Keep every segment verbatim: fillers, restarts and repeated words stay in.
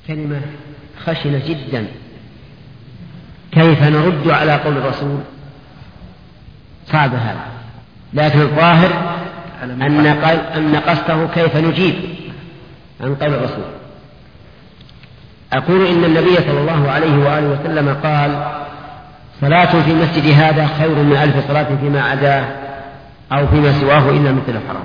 كلمة خشنة جدا. كيف نرد على قول الرسول؟ صعب هذا، لكن الظاهر أن قصده كيف نجيب عن قول الرسول. أقول إن النبي صلى الله عليه وآله وسلم قال: صلاة في مسجد هذا خير من ألف صلاة فيما عداه أو فيما سواه إلا مثل الحرام.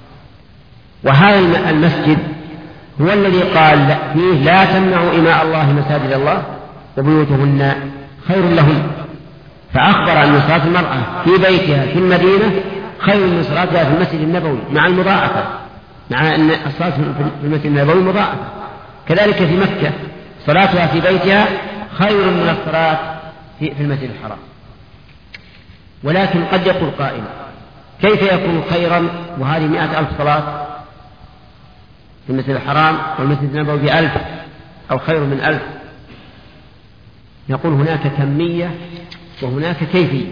وهذا المسجد هو الذي قال فيه: لا تمنعوا إماء الله مساجد الله وبيوتهن خير لهن. فأخبر أن صلاة المرأة في بيتها في المدينة خير من صلاتها في المسجد النبوي، مع المضاعفة، مع أن الصلاة في المسجد النبوي مضاعفة. كذلك في مكة صلاتها في بيتها خير من الصلاة في المسجد الحرام. ولكن قد يقول قائل: كيف يكون خيرا وهذه مئة ألف صلاة في المسجد الحرام والمسجد النبوي بألف أو خير من ألف؟ يقول: هناك كمية وهناك كيفية.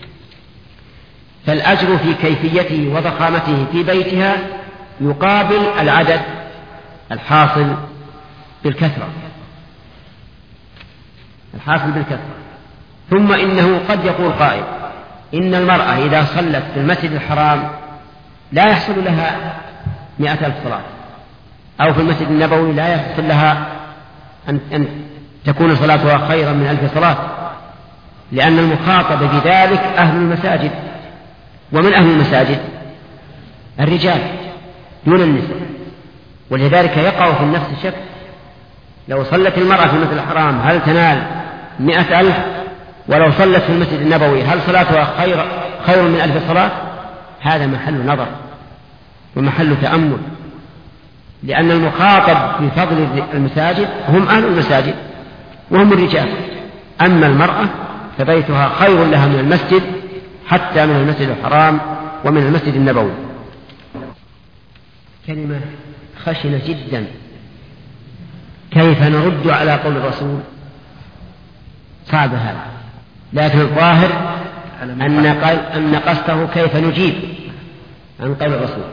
فالأجر في كيفيته وضخامته في بيتها يقابل العدد الحاصل بالكثرة الحاصل بالكثرة. ثم إنه قد يقول قائل: إن المرأة إذا صلت في المسجد الحرام لا يحصل لها مئة ألف صلاة، أو في المسجد النبوي لا يحصل لها أن, أن تكون صلاتها خيرا من ألف صلاة، لأن المخاطب بذلك أهل المساجد. ومن أهل المساجد؟ الرجال دون النساء. ولذلك يقع في النفس شك: لو صلت المرأة في المسجد الحرام هل تنال مئة ألف؟ ولو صلت في المسجد النبوي هل صلاتها خير, خير من ألف صلاة؟ هذا محل نظر ومحل تأمل، لأن المخاطب في فضل المساجد هم أهل المساجد وهم الرجال. أما المرأة فبيتها خير لها من المسجد، حتى من المسجد الحرام ومن المسجد النبوي. كلمة خشنة جدا. كيف نرد على قول الرسول؟ صعب هذا، لكن الظاهر أن قصده كيف نجيب عن قول الرسول.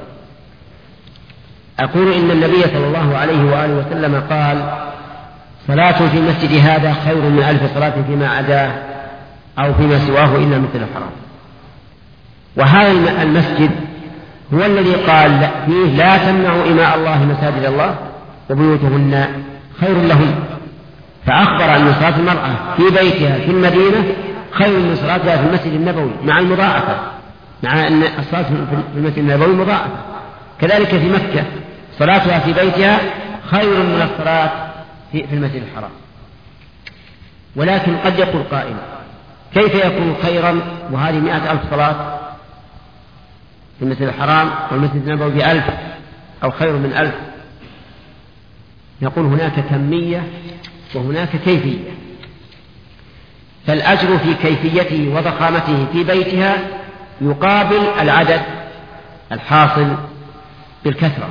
أقول إن النبي صلى الله عليه وآله وسلم قال: صلاة في المسجد هذا خير من ألف صلاة فيما عداه أو فيما سواه إلا مثل الحرام. وهذا المسجد هو الذي قال فيه: لا تمنعوا إماء الله مساجد الله وبيوتهن خير لهن. فأخبر أن صلاة المرأة في بيتها في المدينة خير من صلاتها في المسجد النبوي، مع المضاعفة، مع أن الصلاة في المسجد النبوي مضاعفة. كذلك في مكة صلاتها في بيتها خير من الصلاة في المسجد الحرام. ولكن قد يقول قائل: كيف يكون خيرا وهذه مئة ألف صلاة في المسجد الحرام والمسجد النبوي بألف أو خير من ألف؟ يقول: هناك كمية وهناك كيفية. فالأجر في كيفيته وضخامته في بيتها يقابل العدد الحاصل بالكثرة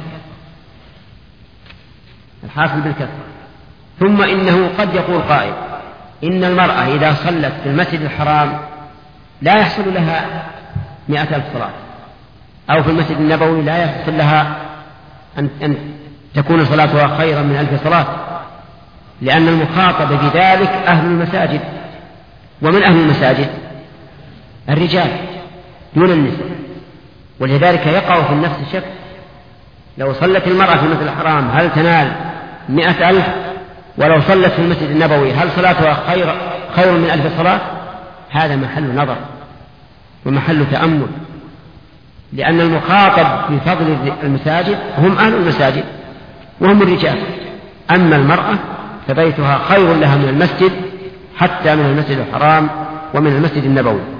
الحاصل بالكثرة. ثم إنه قد يقول قائل: إن المرأة إذا صلت في المسجد الحرام لا يحصل لها مئة ألف صلاة، أو في المسجد النبوي لا يحصل لها أن, أن تكون صلاتها خيرا من ألف صلاة، لأن المخاطب بذلك أهل المساجد. ومن أهل المساجد؟ الرجال دون النساء. ولذلك يقع في النفس شك: لو صلت المرأة في المسجد الحرام هل تنال مئة ألف؟ ولو صلت في المسجد النبوي هل صلاتها خير, خير من ألف صلاة؟ هذا محل نظر ومحل تأمل، لأن المخاطب في فضل المساجد هم أهل المساجد وهم الرجال. أما المرأة فبيتها خير لها من المسجد، حتى من المسجد الحرام ومن المسجد النبوي.